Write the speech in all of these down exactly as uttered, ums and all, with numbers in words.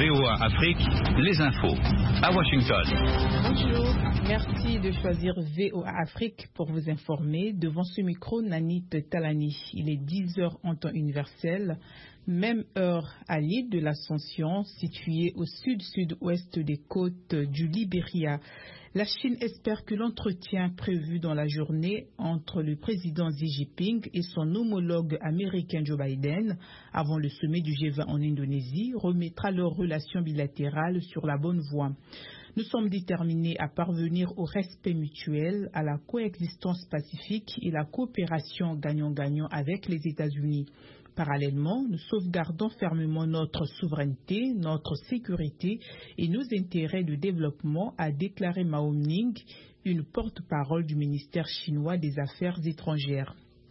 V O A Afrique, les infos à Washington. Bonjour, merci de choisir V O A Afrique pour vous informer. Devant ce micro, Nanit Talani. Il est dix heures en temps universel, même heure à l'île de l'Ascension, située au sud-sud-ouest des côtes du Libéria. La Chine espère que l'entretien prévu dans la journée entre le président Xi Jinping et son homologue américain Joe Biden, avant le sommet du G vingt en Indonésie, remettra leurs relations bilatérales sur la bonne voie. Nous sommes déterminés à parvenir au respect mutuel, à la coexistence pacifique et la coopération gagnant-gagnant avec les États-Unis. Parallèlement, nous sauvegardons fermement notre souveraineté, notre sécurité et nos intérêts de développement, a déclaré Mao Ning, une porte-parole du ministère chinois des Affaires étrangères.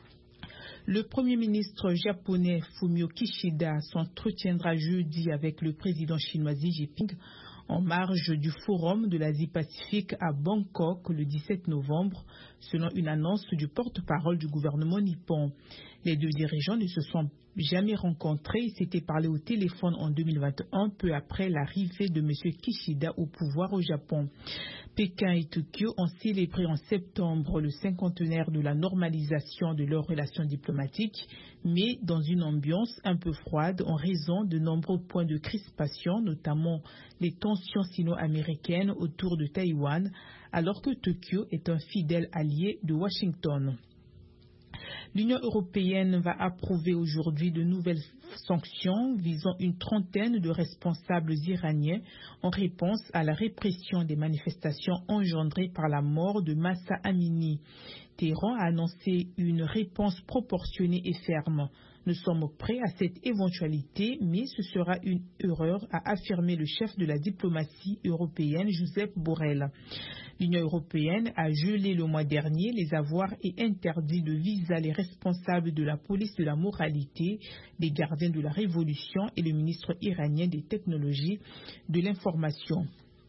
Le Premier ministre japonais Fumio Kishida s'entretiendra jeudi avec le président chinois Xi Jinping en marge du Forum de l'Asie-Pacifique à Bangkok le dix-sept novembre, selon une annonce du porte-parole du gouvernement nippon. Les deux dirigeants ne se sont jamais rencontrés. Ils s'étaient parlé au téléphone en deux mille vingt et un, peu après l'arrivée de M. Kishida au pouvoir au Japon. Pékin et Tokyo ont célébré en septembre le cinquantenaire de la normalisation de leurs relations diplomatiques, mais dans une ambiance un peu froide en raison de nombreux points de crispation, notamment les tensions sino-américaines autour de Taïwan, alors que Tokyo est un fidèle allié de Washington. L'Union européenne va approuver aujourd'hui de nouvelles sanctions visant une trentaine de responsables iraniens en réponse à la répression des manifestations engendrées par la mort de Mahsa Amini. Téhéran a annoncé une réponse proportionnée et ferme. Nous sommes prêts à cette éventualité, mais ce sera une erreur, a affirmé le chef de la diplomatie européenne, Josep Borrell. L'Union européenne a gelé le mois dernier les avoirs et interdit de visa les responsables de la police de la moralité, les gardiens de la révolution et le ministre iranien des technologies de l'information.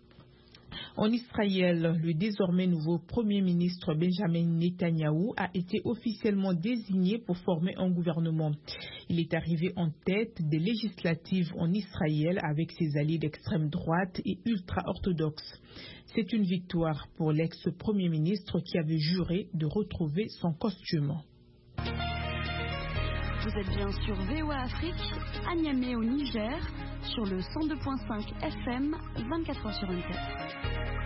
En Israël, le désormais nouveau Premier ministre Benjamin Netanyahou a été officiellement désigné pour former un gouvernement. Il est arrivé en tête des législatives en Israël avec ses alliés d'extrême droite et ultra-orthodoxes. C'est une victoire pour l'ex-Premier ministre qui avait juré de retrouver son costume. Vous êtes bien sur V O A Afrique, à Niamey au Niger, sur le cent deux virgule cinq F M, vingt-quatre heures sur vingt-quatre.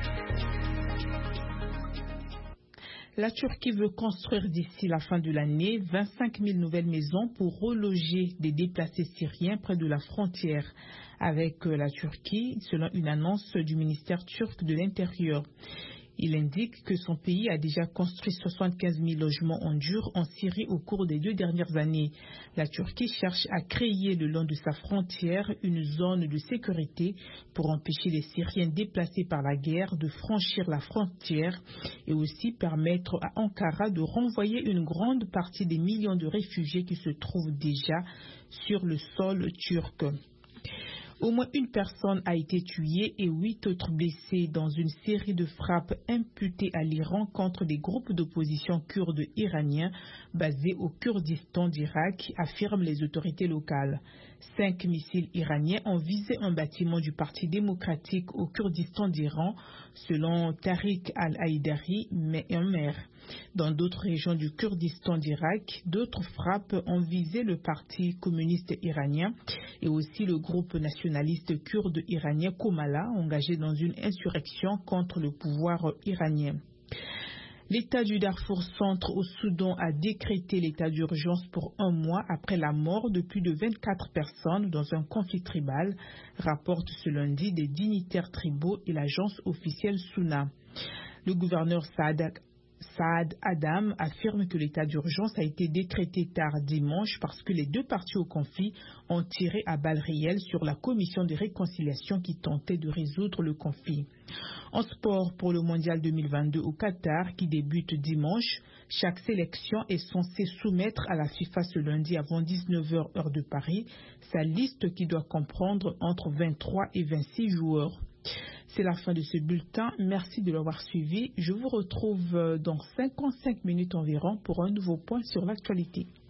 La Turquie veut construire d'ici la fin de l'année vingt-cinq mille nouvelles maisons pour reloger des déplacés syriens près de la frontière avec la Turquie, selon une annonce du ministère turc de l'Intérieur. Il indique que son pays a déjà construit soixante-quinze mille logements en dur en Syrie au cours des deux dernières années. La Turquie cherche à créer le long de sa frontière une zone de sécurité pour empêcher les Syriens déplacés par la guerre de franchir la frontière et aussi permettre à Ankara de renvoyer une grande partie des millions de réfugiés qui se trouvent déjà sur le sol turc. Au moins une personne a été tuée et huit autres blessées dans une série de frappes imputées à l'Iran contre des groupes d'opposition kurdes iraniens basés au Kurdistan d'Irak, affirment les autorités locales. Cinq missiles iraniens ont visé un bâtiment du Parti démocratique au Kurdistan d'Iran, selon Tariq al-Haïdari, mais un maire. Dans d'autres régions du Kurdistan d'Irak, d'autres frappes ont visé le Parti communiste iranien et aussi le groupe nationaliste kurde iranien Komala, engagé dans une insurrection contre le pouvoir iranien. L'État du Darfour centre au Soudan a décrété l'état d'urgence pour un mois après la mort de plus de vingt-quatre personnes dans un conflit tribal, rapportent ce lundi des dignitaires tribaux et l'agence officielle SUNA. Le gouverneur Saad Saad Adam affirme que l'état d'urgence a été décrété tard dimanche parce que les deux parties au conflit ont tiré à balles réelles sur la commission de réconciliation qui tentait de résoudre le conflit. En sport, pour le mondial deux mille vingt-deux au Qatar qui débute dimanche, chaque sélection est censée soumettre à la FIFA ce lundi avant dix-neuf heures heure de Paris sa liste qui doit comprendre entre vingt-trois et vingt-six joueurs. C'est la fin de ce bulletin. Merci de l'avoir suivi. Je vous retrouve dans cinquante-cinq minutes environ pour un nouveau point sur l'actualité.